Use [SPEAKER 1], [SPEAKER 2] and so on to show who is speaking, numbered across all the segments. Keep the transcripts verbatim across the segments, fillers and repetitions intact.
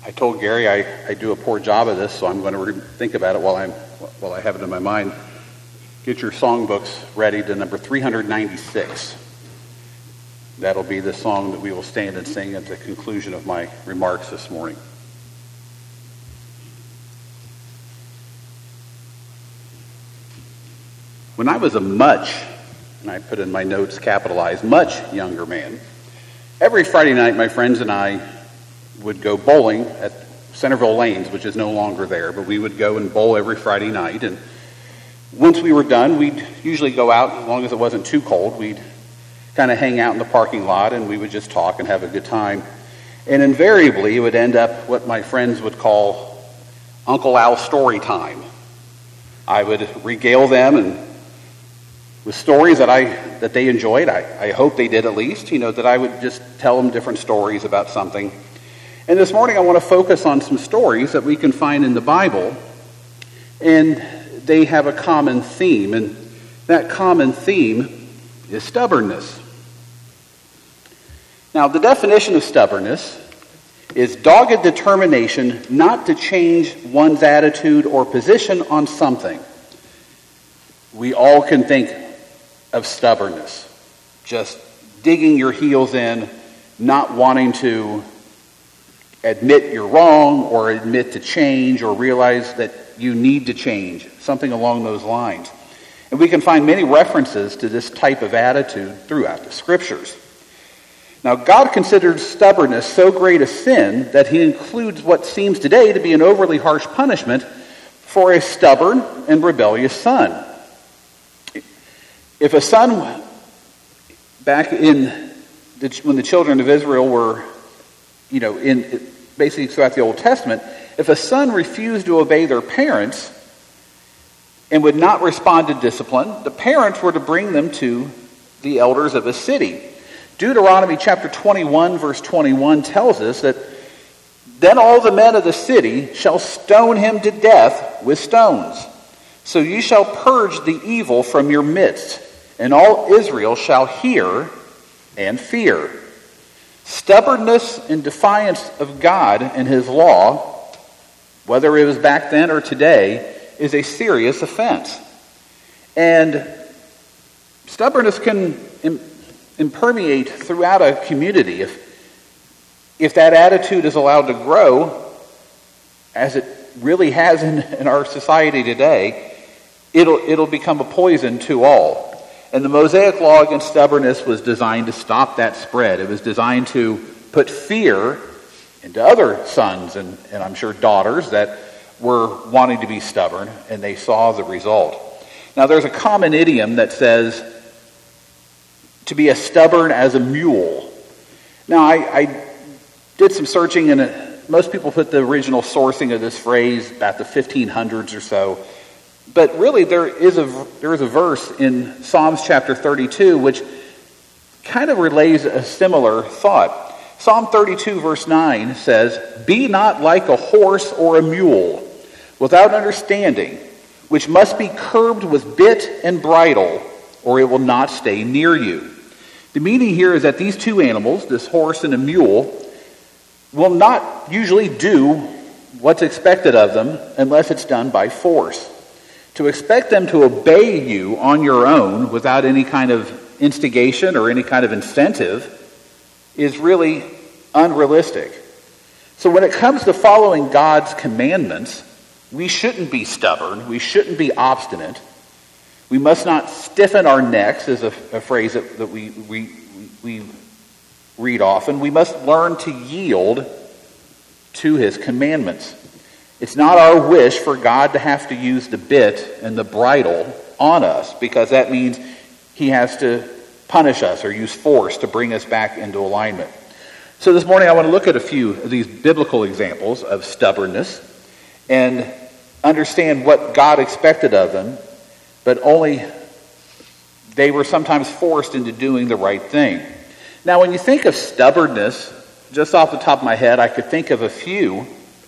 [SPEAKER 1] I told Gary I, I do a poor job of this, so I'm going to re- think about it while I'm while I have it in my mind. Get your songbooks ready to number three hundred ninety-six. That'll be the song that we will stand and sing at the conclusion of my remarks this morning. When I was a much, and I put in my notes capitalized, much younger man, every Friday night my friends and I would go bowling at Centerville Lanes, which is no longer there, but we would go and bowl every Friday night. And once we were done, we'd usually go out, as long as it wasn't too cold, we'd kind of hang out in the parking lot and we would just talk and have a good time. And invariably it would end up what my friends would call Uncle Al story time. I would regale them and with stories that I that they enjoyed. I, I hope they did at least, you know, that I would just tell them different stories about something. And this morning I want to focus on some stories that we can find in the Bible, and they have a common theme, and that common theme is stubbornness. Now, the definition of stubbornness is dogged determination not to change one's attitude or position on something. We all can think of stubbornness, just digging your heels in, not wanting to admit you're wrong or admit to change or realize that you need to change, something along those lines. And we can find many references to this type of attitude throughout the scriptures. Now, God considers stubbornness so great a sin that he includes what seems today to be an overly harsh punishment for a stubborn and rebellious son. If a son, back in the, when the children of Israel were, you know, in basically throughout the Old Testament, if a son refused to obey their parents and would not respond to discipline, the parents were to bring them to the elders of a city. Deuteronomy chapter twenty-one, verse twenty-one tells us that then all the men of the city shall stone him to death with stones. So you shall purge the evil from your midst, and all Israel shall hear and fear. Stubbornness and defiance of God and his law, whether it was back then or today, is a serious offense. And stubbornness can im- impermeate throughout a community. If, if that attitude is allowed to grow, as it really has in, in our society today, it'll, it'll become a poison to all. And the Mosaic law against stubbornness was designed to stop that spread. It was designed to put fear into other sons and, and I'm sure daughters that were wanting to be stubborn, and they saw the result. Now, there's a common idiom that says to be as stubborn as a mule. Now, I, I did some searching, and it, most people put the original sourcing of this phrase about the fifteen hundreds or so. But really, there is a there is a verse in Psalms chapter thirty-two which kind of relays a similar thought. Psalm thirty-two verse nine says, "Be not like a horse or a mule, without understanding, which must be curbed with bit and bridle, or it will not stay near you." The meaning here is that these two animals, this horse and a mule, will not usually do what's expected of them unless it's done by force. To expect them to obey you on your own without any kind of instigation or any kind of incentive is really unrealistic. So when it comes to following God's commandments, we shouldn't be stubborn. We shouldn't be obstinate. We must not stiffen our necks, is a, a phrase that, that we, we, we read often. We must learn to yield to his commandments. It's not our wish for God to have to use the bit and the bridle on us, because that means he has to punish us or use force to bring us back into alignment. So this morning I want to look at a few of these biblical examples of stubbornness and understand what God expected of them, but only they were sometimes forced into doing the right thing. Now, when you think of stubbornness, just off the top of my head, I could think of a few.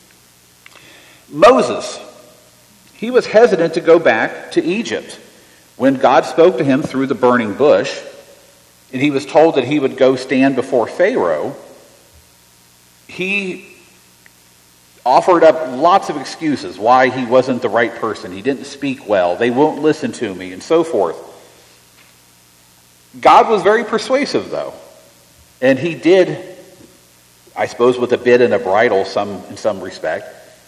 [SPEAKER 1] Moses, he was hesitant to go back to Egypt when God spoke to him through the burning bush, and he was told that he would go stand before Pharaoh. He offered up lots of excuses why he wasn't the right person. He didn't speak well. They won't listen to me, and so forth. God was very persuasive, though. And he did, I suppose with a bit and a bridle some, in some respect,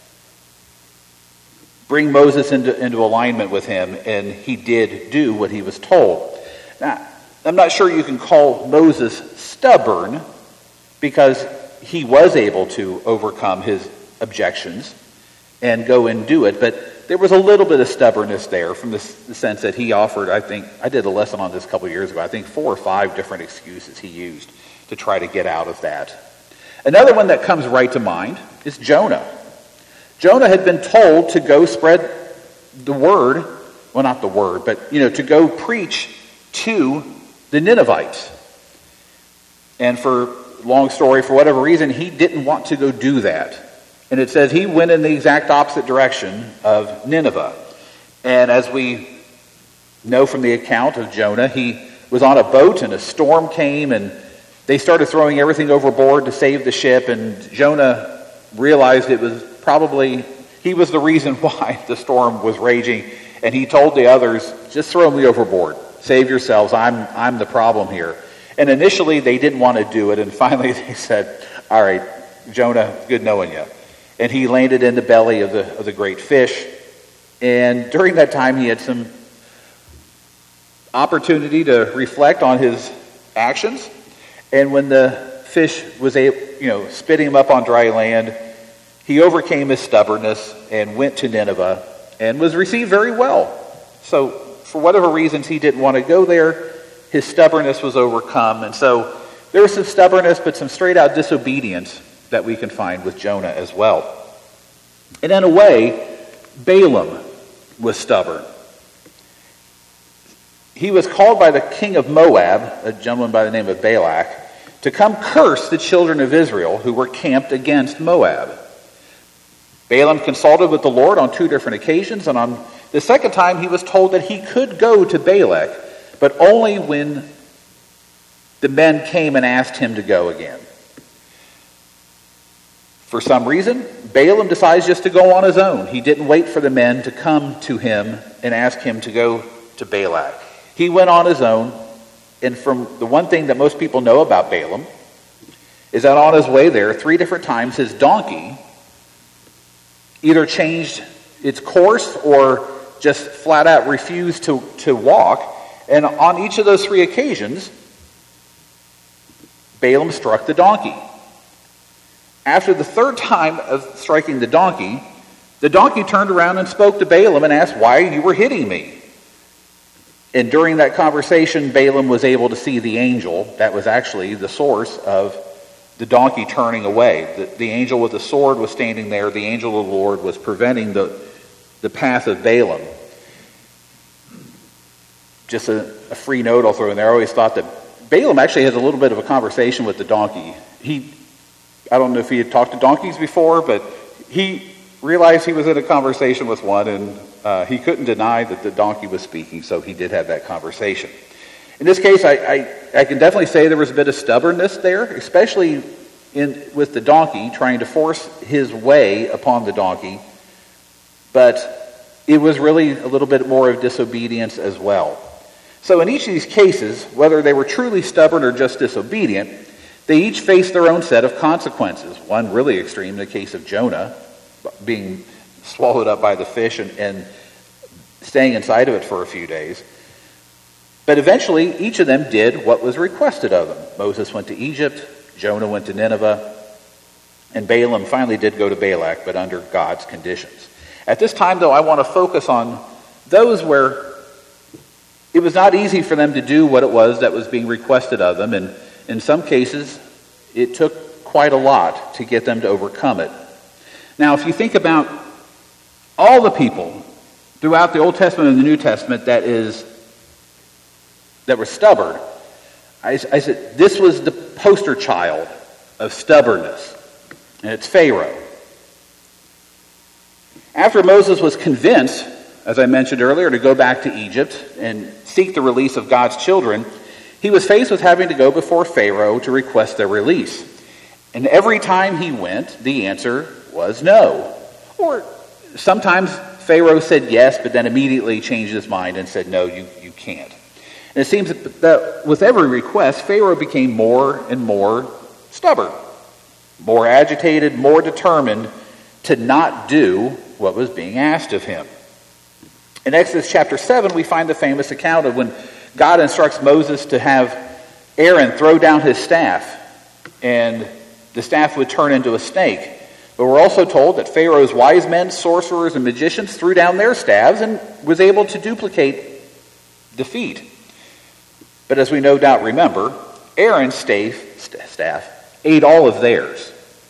[SPEAKER 1] bring Moses into, into alignment with him, and he did do what he was told. Now, I'm not sure you can call Moses stubborn, because he was able to overcome his objections and go and do it, but there was a little bit of stubbornness there from the, the sense that he offered, I think, I did a lesson on this a couple of years ago, I think four or five different excuses he used to try to get out of that. Another one that comes right to mind is Jonah. Jonah had been told to go spread the word, well, not the word, but, you know, to go preach to the Ninevites. And for, long story, for whatever reason, he didn't want to go do that. And it says he went in the exact opposite direction of Nineveh. And as we know from the account of Jonah, he was on a boat and a storm came and they started throwing everything overboard to save the ship. And Jonah realized it was probably, he was the reason why the storm was raging. And he told the others, just throw me overboard. Save yourselves. I'm, I'm the problem here. And initially they didn't want to do it. And finally they said, all right, Jonah, good knowing you. And he landed in the belly of the of the great fish. And during that time, he had some opportunity to reflect on his actions. And when the fish was able, you know, spitting him up on dry land, he overcame his stubbornness and went to Nineveh and was received very well. So for whatever reasons he didn't want to go there, his stubbornness was overcome. And so there was some stubbornness, but some straight-out disobedience that we can find with Jonah as well. And in a way, Balaam was stubborn. He was called by the king of Moab, a gentleman by the name of Balak, to come curse the children of Israel who were camped against Moab. Balaam consulted with the Lord on two different occasions, and on the second time he was told that he could go to Balak, but only when the men came and asked him to go again. For some reason, Balaam decides just to go on his own. He didn't wait for the men to come to him and ask him to go to Balak. He went on his own, and from the one thing that most people know about Balaam is that on his way there, three different times, his donkey either changed its course or just flat out refused to, to walk. And on each of those three occasions, Balaam struck the donkey. After the third time of striking the donkey, the donkey turned around and spoke to Balaam and asked why you were hitting me. And during that conversation, Balaam was able to see the angel that was actually the source of the donkey turning away. The, the angel with the sword was standing there. The angel of the Lord was preventing the, the path of Balaam. Just a, a free note I'll throw in there. I always thought that Balaam actually has a little bit of a conversation with the donkey. He, I don't know if he had talked to donkeys before, but he realized he was in a conversation with one, and uh, he couldn't deny that the donkey was speaking, so he did have that conversation. In this case, I, I, I can definitely say there was a bit of stubbornness there, especially in with the donkey, trying to force his way upon the donkey, but it was really a little bit more of disobedience as well. So in each of these cases, whether they were truly stubborn or just disobedient, they each faced their own set of consequences. One really extreme in the case of Jonah, being swallowed up by the fish and, and staying inside of it for a few days. But eventually, each of them did what was requested of them. Moses went to Egypt, Jonah went to Nineveh, and Balaam finally did go to Balak, but under God's conditions. At this time, though, I want to focus on those where it was not easy for them to do what it was that was being requested of them, and in some cases, it took quite a lot to get them to overcome it. Now, if you think about all the people throughout the Old Testament and the New Testament that is that were stubborn, I, I said this was the poster child of stubbornness, and it's Pharaoh. After Moses was convinced, as I mentioned earlier, to go back to Egypt and seek the release of God's children, he was faced with having to go before Pharaoh to request their release. And every time he went, the answer was no. Or sometimes Pharaoh said yes, but then immediately changed his mind and said, no, you, you can't. And it seems that with every request, Pharaoh became more and more stubborn, more agitated, more determined to not do what was being asked of him. In Exodus chapter seven, we find the famous account of when God instructs Moses to have Aaron throw down his staff, and the staff would turn into a snake. But we're also told that Pharaoh's wise men, sorcerers, and magicians threw down their staves and was able to duplicate the feat. But as we no doubt remember, Aaron's staff, staff ate all of theirs.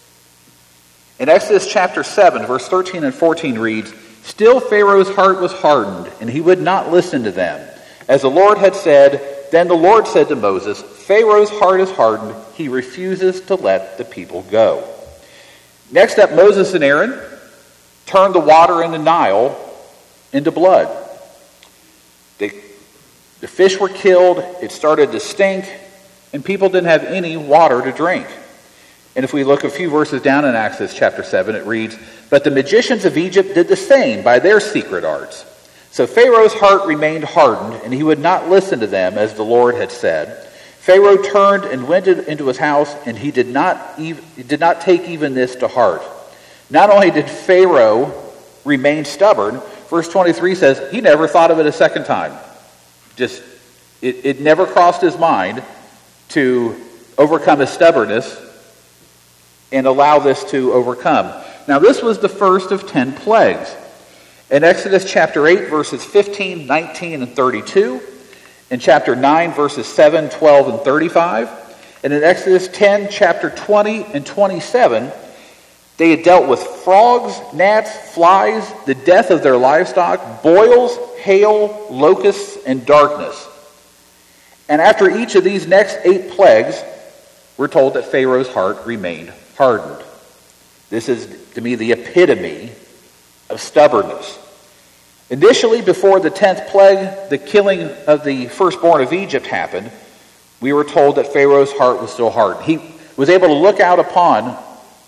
[SPEAKER 1] In Exodus chapter seven, verse thirteen and fourteen reads, "Still Pharaoh's heart was hardened, and he would not listen to them. As the Lord had said, then the Lord said to Moses, Pharaoh's heart is hardened. He refuses to let the people go." Next up, Moses and Aaron turned the water in the Nile into blood. They, the fish were killed, it started to stink, and people didn't have any water to drink. And if we look a few verses down in Exodus chapter seven, it reads, "But the magicians of Egypt did the same by their secret arts. So Pharaoh's heart remained hardened, and he would not listen to them as the Lord had said. Pharaoh turned and went into his house, and he did not even, did not take even this to heart." Not only did Pharaoh remain stubborn, verse twenty-three says he never thought of it a second time. Just, it, it never crossed his mind to overcome his stubbornness and allow this to overcome. Now this was the first of ten plagues. In Exodus chapter eight, verses fifteen, nineteen, and thirty-two, in chapter nine, verses seven, twelve, and thirty-five, and in Exodus ten, chapter twenty and twenty-seven, they had dealt with frogs, gnats, flies, the death of their livestock, boils, hail, locusts, and darkness. And after each of these next eight plagues, we're told that Pharaoh's heart remained hardened. This is, to me, the epitome of stubbornness. Initially, before the tenth plague, the killing of the firstborn of Egypt happened, we were told that Pharaoh's heart was still hardened. He was able to look out upon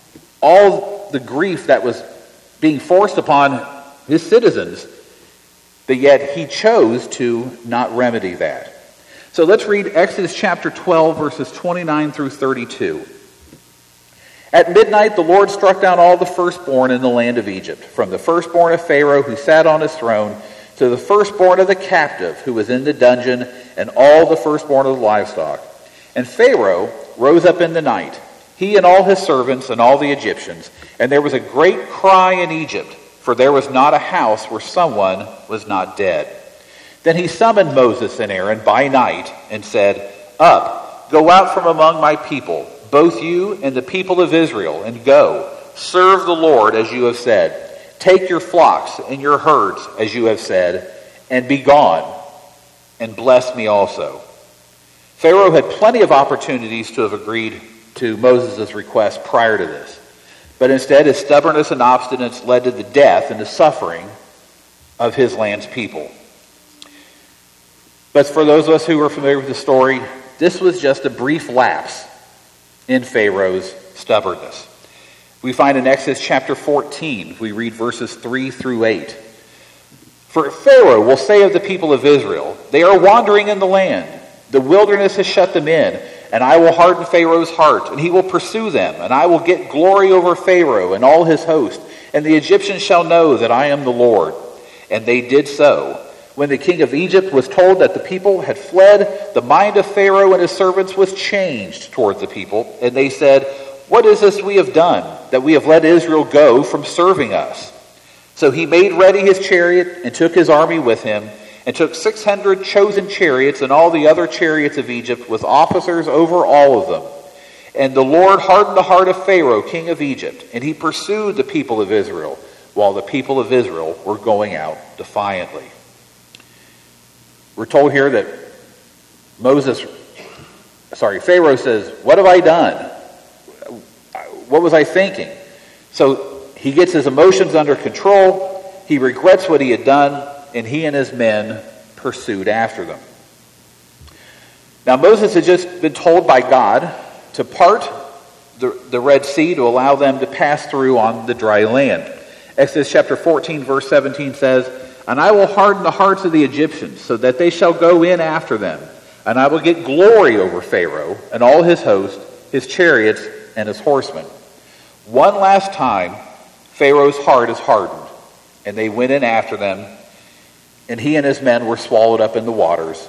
[SPEAKER 1] all the grief that was being forced upon his citizens, but yet he chose to not remedy that. So let's read Exodus chapter twelve, verses twenty-nine through thirty-two. "At midnight the Lord struck down all the firstborn in the land of Egypt, from the firstborn of Pharaoh who sat on his throne, to the firstborn of the captive who was in the dungeon, and all the firstborn of the livestock. And Pharaoh rose up in the night, he and all his servants and all the Egyptians, and there was a great cry in Egypt, for there was not a house where someone was not dead. Then he summoned Moses and Aaron by night and said, 'Up, go out from among my people, both you and the people of Israel, and go, serve the Lord as you have said. Take your flocks and your herds as you have said, and be gone, and bless me also.' Pharaoh had plenty of opportunities to have agreed to Moses' request prior to this, but instead his stubbornness and obstinance led to the death and the suffering of his land's people. But for those of us who are familiar with the story, this was just a brief lapse in Pharaoh's stubbornness. We find in Exodus chapter fourteen, we read verses three through eight. "For Pharaoh will say of the people of Israel, they are wandering in the land. The wilderness has shut them in, and I will harden Pharaoh's heart, and he will pursue them, and I will get glory over Pharaoh and all his host, and the Egyptians shall know that I am the Lord." And they did so. When the king of Egypt was told that the people had fled, the mind of Pharaoh and his servants was changed towards the people, and they said, "What is this we have done, that we have let Israel go from serving us?" So he made ready his chariot and took his army with him, and took six hundred chosen chariots and all the other chariots of Egypt with officers over all of them. And the Lord hardened the heart of Pharaoh, king of Egypt, and he pursued the people of Israel, while the people of Israel were going out defiantly. We're told here that Moses, sorry, Pharaoh says, "What have I done? What was I thinking?" So he gets his emotions under control, he regrets what he had done, and he and his men pursued after them. Now Moses had just been told by God to part the, the Red Sea to allow them to pass through on the dry land. Exodus chapter fourteen, verse seventeen says, "And I will harden the hearts of the Egyptians, so that they shall go in after them. And I will get glory over Pharaoh and all his host, his chariots, and his horsemen." One last time, Pharaoh's heart is hardened, and they went in after them, and he and his men were swallowed up in the waters.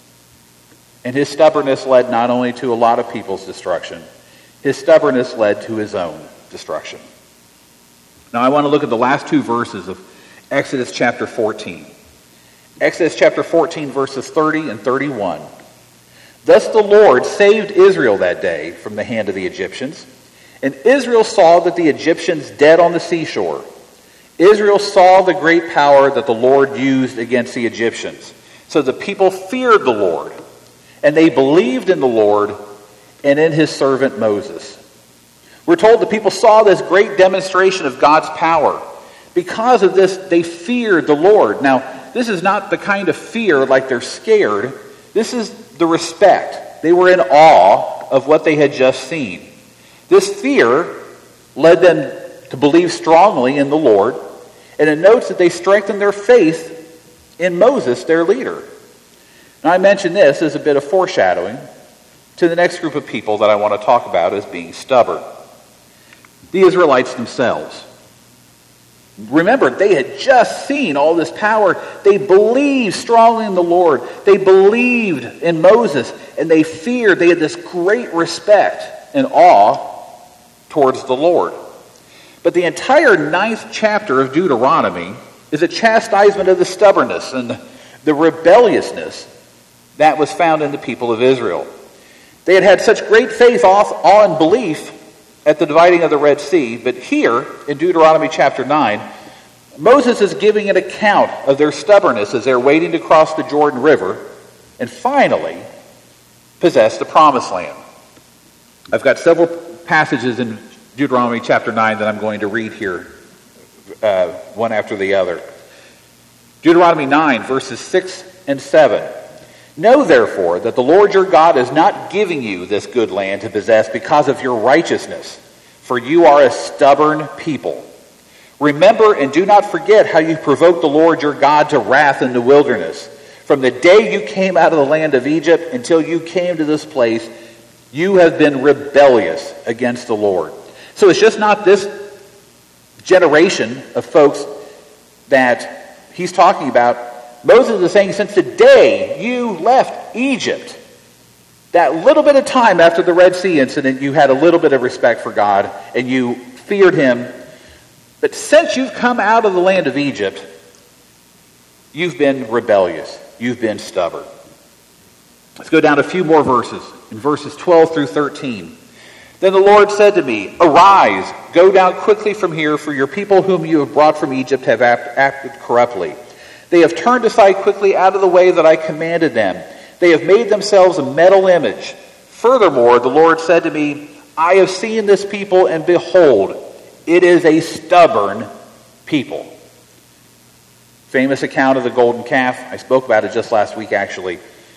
[SPEAKER 1] And his stubbornness led not only to a lot of people's destruction, his stubbornness led to his own destruction. Now I want to look at the last two verses of Exodus chapter fourteen. Exodus chapter fourteen, verses thirty and thirty-one. "Thus the Lord saved Israel that day from the hand of the Egyptians. And Israel saw that the Egyptians dead on the seashore. Israel saw the great power that the Lord used against the Egyptians. So the people feared the Lord, and they believed in the Lord and in his servant Moses." We're told the people saw this great demonstration of God's power. Because of this, they feared the Lord. Now, this is not the kind of fear like they're scared. This is the respect. They were in awe of what they had just seen. This fear led them to believe strongly in the Lord, and it notes that they strengthened their faith in Moses, their leader. Now, I mention this as a bit of foreshadowing to the next group of people that I want to talk about as being stubborn. The Israelites themselves. Remember, they had just seen all this power. They believed strongly in the Lord. They believed in Moses, and they feared. They had this great respect and awe towards the Lord. But the entire ninth chapter of Deuteronomy is a chastisement of the stubbornness and the rebelliousness that was found in the people of Israel. They had had such great faith, awe, and belief at the dividing of the Red Sea, but here in Deuteronomy chapter nine, Moses is giving an account of their stubbornness as they're waiting to cross the Jordan River and finally possess the Promised Land. I've got several passages in Deuteronomy chapter nine that I'm going to read here, uh, one after the other. Deuteronomy nine, verses six and seven. "Know therefore that the Lord your God is not giving you this good land to possess because of your righteousness, for you are a stubborn people. Remember and do not forget how you provoked the Lord your God to wrath in the wilderness. From the day you came out of the land of Egypt until you came to this place, you have been rebellious against the Lord." So it's just not this generation of folks that he's talking about. Moses is saying, since the day you left Egypt, that little bit of time after the Red Sea incident, you had a little bit of respect for God and you feared him. But since you've come out of the land of Egypt, you've been rebellious. You've been stubborn. Let's go down a few more verses. In verses twelve through thirteen. "Then the Lord said to me, Arise, go down quickly from here, for your people whom you have brought from Egypt have act- acted corruptly. They have turned aside quickly out of the way that I commanded them. They have made themselves a metal image. Furthermore, the Lord said to me, I have seen this people, and behold, it is a stubborn people." Famous account of the golden calf. I spoke about it just last week, actually.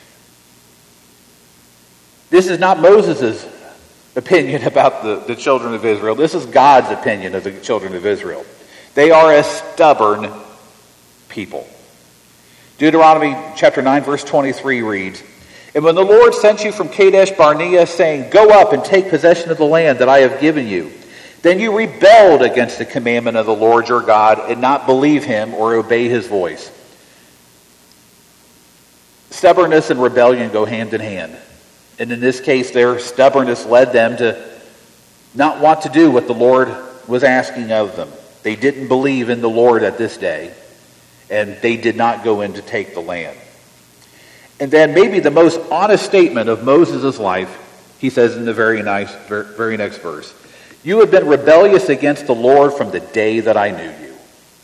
[SPEAKER 1] This is not Moses' opinion about the, the children of Israel. This is God's opinion of the children of Israel. They are a stubborn people. Deuteronomy chapter nine, verse twenty-three reads, "And when the Lord sent you from Kadesh Barnea, saying, Go up and take possession of the land that I have given you, then you rebelled against the commandment of the Lord your God and not believe him or obey his voice." Stubbornness and rebellion go hand in hand. And in this case, their stubbornness led them to not want to do what the Lord was asking of them. They didn't believe in the Lord at this day, and they did not go in to take the land. And then maybe the most honest statement of Moses' life, he says in the very nice, very next verse, "You have been rebellious against the Lord from the day that I knew you."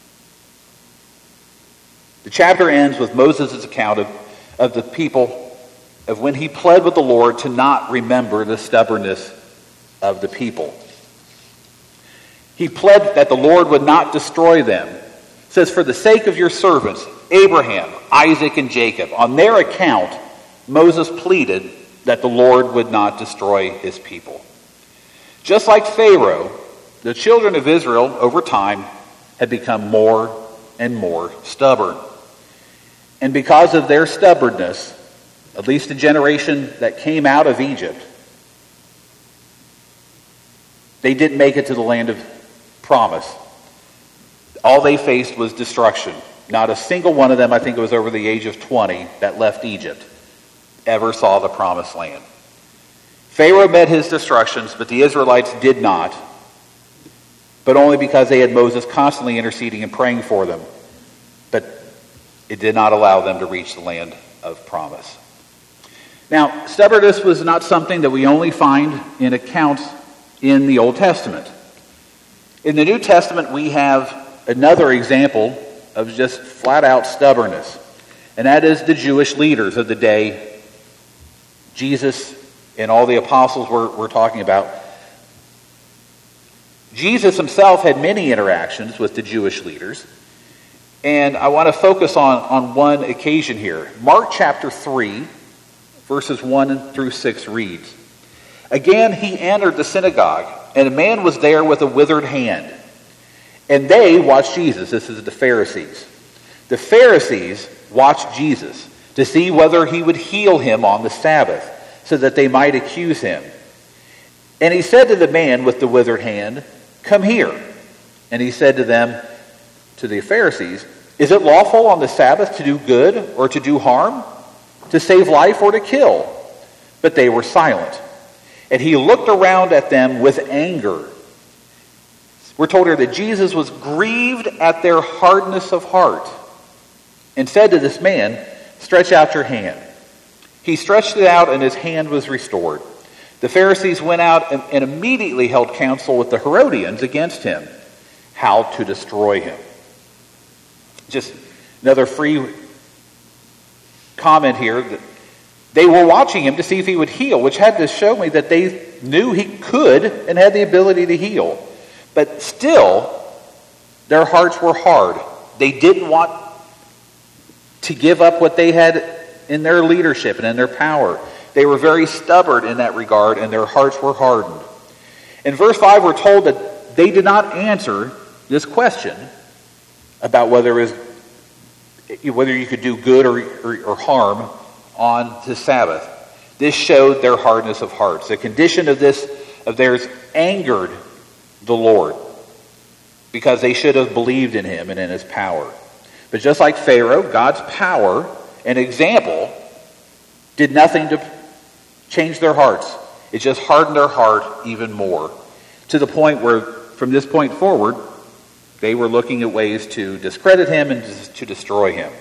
[SPEAKER 1] The chapter ends with Moses' account of, of the people, of when he pled with the Lord to not remember the stubbornness of the people. He pled that the Lord would not destroy them. It says, "For the sake of your servants, Abraham, Isaac, and Jacob, on their account, Moses pleaded that the Lord would not destroy his people." Just like Pharaoh, the children of Israel, over time, had become more and more stubborn. And because of their stubbornness, at least the generation that came out of Egypt, they didn't make it to the land of promise. All they faced was destruction. Not a single one of them, I think it was over the age of twenty, that left Egypt, ever saw the promised land. Pharaoh met his destructions, but the Israelites did not, but only because they had Moses constantly interceding and praying for them. But it did not allow them to reach the land of promise. Now, stubbornness was not something that we only find in accounts in the Old Testament. In the New Testament, we have another example of just flat-out stubbornness, and that is the Jewish leaders of the day Jesus and all the apostles were, were talking about. Jesus himself had many interactions with the Jewish leaders, and I want to focus on, on one occasion here. Mark chapter three, verses one through six reads, "Again he entered the synagogue, and a man was there with a withered hand. And they watched Jesus." This is the Pharisees. The Pharisees watched Jesus to see whether he would heal him on the Sabbath, so that they might accuse him. And he said to the man with the withered hand, "Come here." And he said to them, to the Pharisees, "Is it lawful on the Sabbath to do good or to do harm, to save life or to kill?" But they were silent. And he looked around at them with anger. We're told here that Jesus was grieved at their hardness of heart and said to this man, "Stretch out your hand." He stretched it out, and his hand was restored. The Pharisees went out and, and immediately held counsel with the Herodians against him, how to destroy him. Just another free comment here. That they were watching him to see if he would heal, which had to show me that they knew he could and had the ability to heal. But still, their hearts were hard. They didn't want to give up what they had in their leadership and in their power. They were very stubborn in that regard, and their hearts were hardened. In verse five, we're told that they did not answer this question about whether it was, whether you could do good or, or, or harm on the Sabbath. This showed their hardness of hearts. The condition of this of theirs angered the Lord, because they should have believed in him and in his power. But just like Pharaoh, God's power and example did nothing to change their hearts. It just hardened their heart even more, to the point where from this point forward they were looking at ways to discredit him and to destroy him.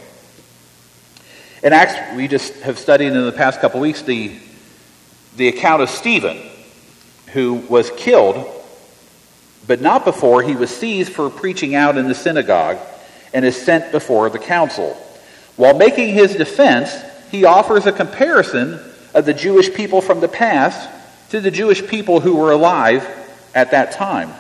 [SPEAKER 1] In Acts, we just have studied in the past couple weeks the the account of Stephen, who was killed, but not before he was seized for preaching out in the synagogue and is sent before the council. While making his defense, he offers a comparison of the Jewish people from the past to the Jewish people who were alive at that time.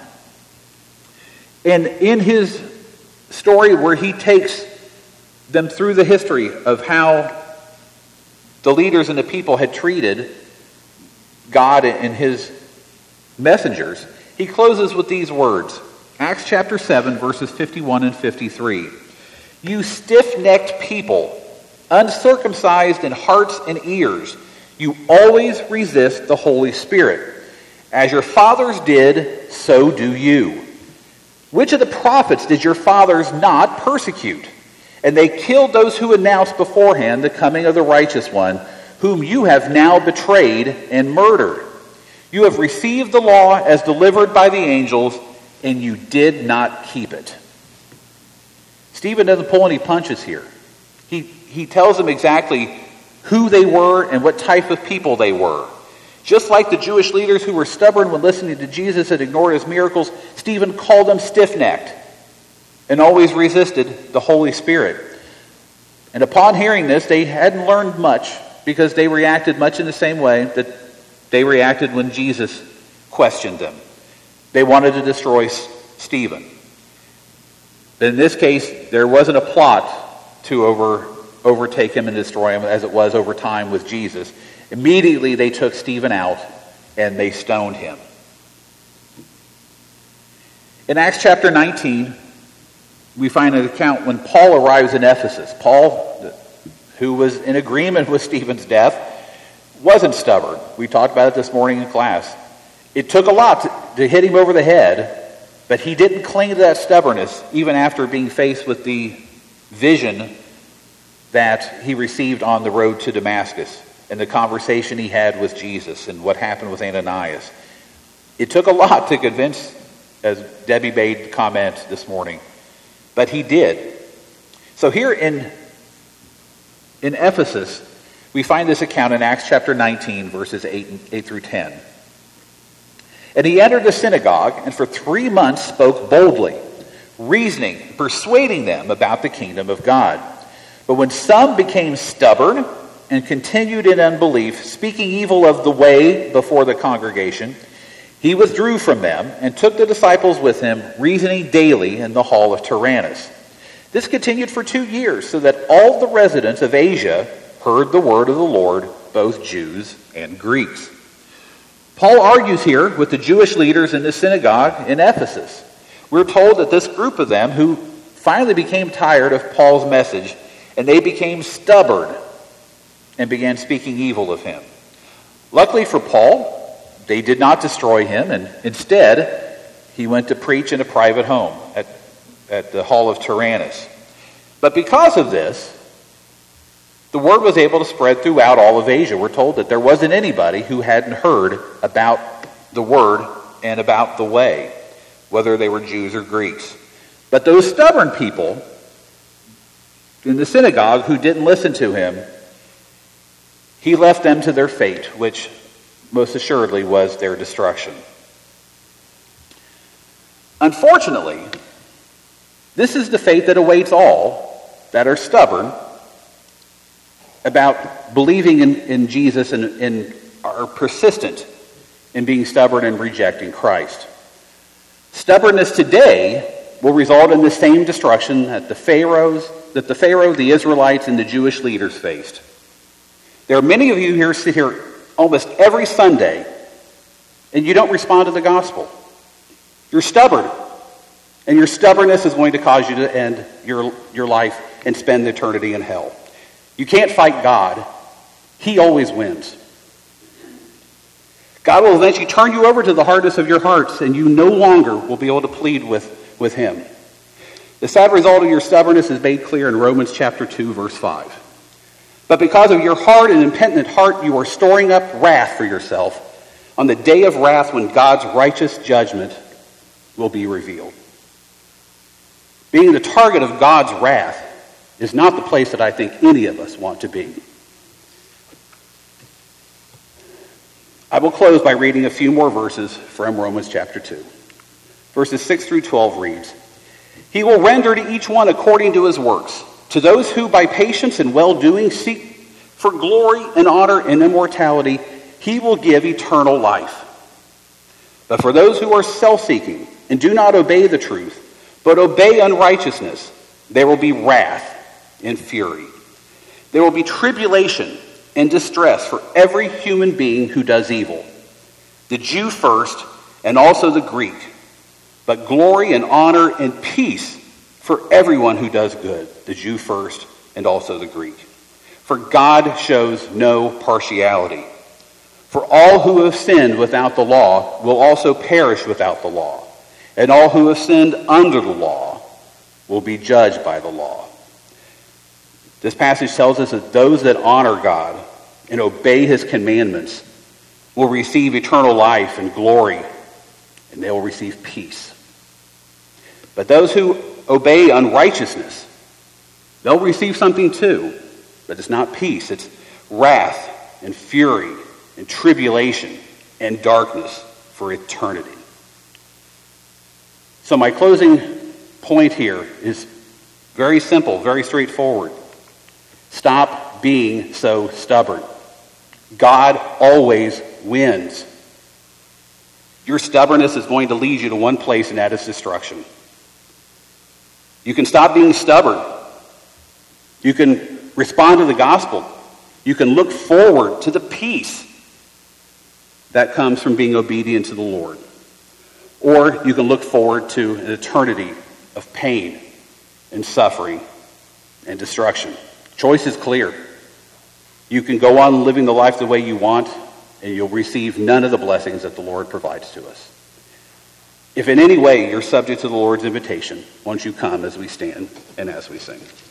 [SPEAKER 1] And in his story, where he takes them through the history of how the leaders and the people had treated God and his messengers, he closes with these words. Acts chapter seven, verses fifty-one and fifty-three. "You stiff-necked people, uncircumcised in hearts and ears, you always resist the Holy Spirit. As your fathers did, so do you. Which of the prophets did your fathers not persecute? And they killed those who announced beforehand the coming of the righteous one, whom you have now betrayed and murdered. You have received the law as delivered by the angels, and you did not keep it." Stephen doesn't pull any punches here. He, he tells them exactly who they were and what type of people they were. Just like the Jewish leaders who were stubborn when listening to Jesus and ignored his miracles, Stephen called them stiff-necked and always resisted the Holy Spirit. And upon hearing this, they hadn't learned much, because they reacted much in the same way that they reacted when Jesus questioned them. They wanted to destroy Stephen. But in this case, there wasn't a plot to over, overtake him and destroy him, as it was over time with Jesus. Immediately they took Stephen out and they stoned him. In Acts chapter nineteen, we find an account when Paul arrives in Ephesus. Paul, who was in agreement with Stephen's death, wasn't stubborn. We talked about it this morning in class. It took a lot to, to hit him over the head, but he didn't cling to that stubbornness even after being faced with the vision that he received on the road to Damascus and the conversation he had with Jesus and what happened with Ananias. It took a lot to convince, as Debbie made comment this morning, but he did. So here in, in Ephesus, we find this account in Acts chapter nineteen, verses eight, eight through ten. And he entered the synagogue and for three months spoke boldly, reasoning, persuading them about the kingdom of God. But when some became stubborn and continued in unbelief, speaking evil of the way before the congregation, he withdrew from them and took the disciples with him, reasoning daily in the hall of Tyrannus. This continued for two years, so that all the residents of Asia heard the word of the Lord, both Jews and Greeks. Paul argues here with the Jewish leaders in the synagogue in Ephesus. We're told that this group of them who finally became tired of Paul's message, and they became stubborn and began speaking evil of him. Luckily for Paul, they did not destroy him, and instead, he went to preach in a private home at, at the hall of Tyrannus. But because of this, the word was able to spread throughout all of Asia. We're told that there wasn't anybody who hadn't heard about the word and about the way, whether they were Jews or Greeks. But those stubborn people in the synagogue who didn't listen to him, he left them to their fate, which most assuredly was their destruction. Unfortunately, this is the fate that awaits all that are stubborn about believing in, in Jesus and, and are persistent in being stubborn and rejecting Christ. Stubbornness today will result in the same destruction that the Pharaohs, that the Pharaoh, the Israelites, and the Jewish leaders faced. There are many of you here sit here almost every Sunday, and you don't respond to the gospel. You're stubborn, and your stubbornness is going to cause you to end your, your life and spend eternity in hell. You can't fight God. He always wins. God will eventually turn you over to the hardness of your hearts, and you no longer will be able to plead with, with him. The sad result of your stubbornness is made clear in Romans chapter two, verse five. But because of your hard and impenitent heart, you are storing up wrath for yourself on the day of wrath when God's righteous judgment will be revealed. Being the target of God's wrath is not the place that I think any of us want to be. I will close by reading a few more verses from Romans chapter two. Verses six through twelve reads, "He will render to each one according to his works. To those who by patience and well-doing seek for glory and honor and immortality, he will give eternal life. But for those who are self-seeking and do not obey the truth, but obey unrighteousness, there will be wrath and fury. There will be tribulation and distress for every human being who does evil, the Jew first and also the Greek, but glory and honor and peace for everyone who does good, the Jew first and also the Greek. For God shows no partiality. For all who have sinned without the law will also perish without the law, and all who have sinned under the law will be judged by the law." This passage tells us that those that honor God and obey his commandments will receive eternal life and glory, and they will receive peace. But those who obey unrighteousness, they'll receive something too, but it's not peace. It's wrath and fury and tribulation and darkness for eternity. So my closing point here is very simple, very straightforward. Stop being so stubborn. God always wins. Your stubbornness is going to lead you to one place, and that is destruction. You can stop being stubborn. You can respond to the gospel. You can look forward to the peace that comes from being obedient to the Lord. or you can look forward to an eternity of pain and suffering and destruction. Choice is clear. You can go on living the life the way you want, and you'll receive none of the blessings that the Lord provides to us. If in any way you're subject to the Lord's invitation, won't you come as we stand and as we sing?